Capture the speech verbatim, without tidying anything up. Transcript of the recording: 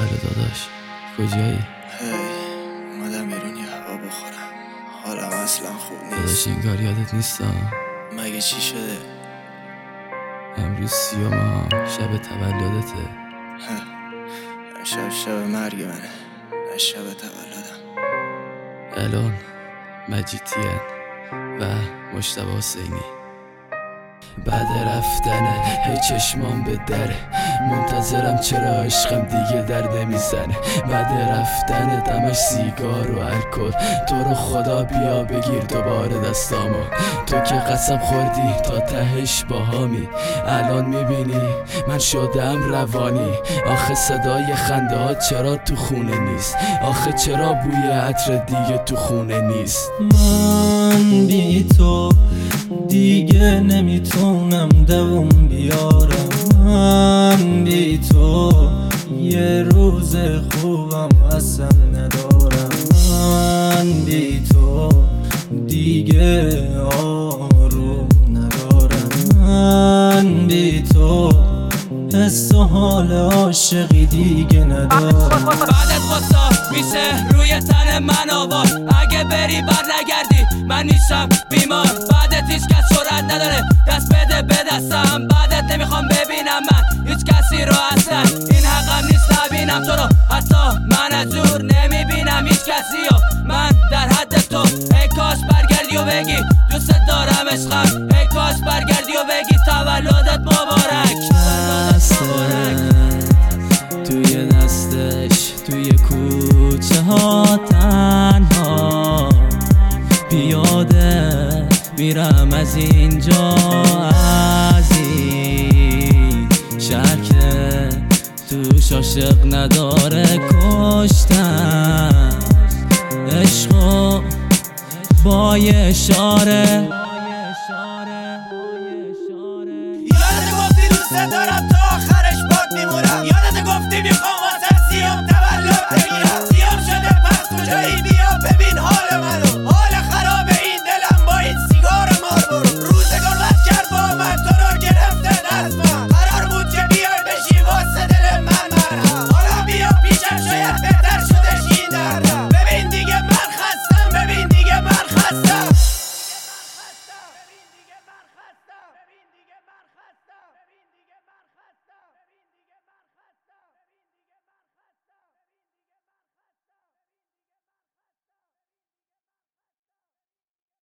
آره داداش کجایی؟ هی اومدم بیرون یه هوا بخورم، حالم اصلا خوب نیست. داداش انگار یادت نیستم. مگه چی شده؟ امروز سیوم شب تولدته. امشب شب مرگ منه، نه شب تولدم. الان مجیدیان و مجتبی حسینی. بعد رفتنه هی چشمام به دره، منتظرم چرا عشقم دیگه درد میزنه. بعد رفتنه دمش سیگار و الکل، تو رو خدا بیا بگیر دوباره دستامو. تو که قسم خوردی تا تهش باهامی، الان میبینی من شدم روانی. آخه صدای خنده ها چرا تو خونه نیست؟ آخه چرا بوی عطر دیگه تو خونه نیست؟ من بی تو دیگه نمیتونم دووم بیارم. من بی تو یه روز خوبم اصلا ندارم. من بی تو دیگه آروم ندارم. من بی تو حس و حال عاشقی دیگه ندارم. بعدت غصه میشه روی تن من آوار، اگه بری بر نگردی من میشم بیمار. بعدت هیچ کس جرأت نداره دست بده به دستم، بعدت نمیخوام ببینم من هیچ کسی رو اصلا. این حقم نیست نبینم تو رو، حتی من از دور نمیبینم هیچ کسی رو. من در حد تو ای کاش برگردی و بگی دوست دارم عشقم. ای کاش برگردی و بگی تولدت مبارک. توی دستش توی کوچه ها تنها پیاده میرم از اینجا، از این شهر که توش عاشق نداره. کشتم عشقو با یه اشاره. یادت گفتی دوست دارم تا آخرش باد میمونم. یادت گفتی میخوام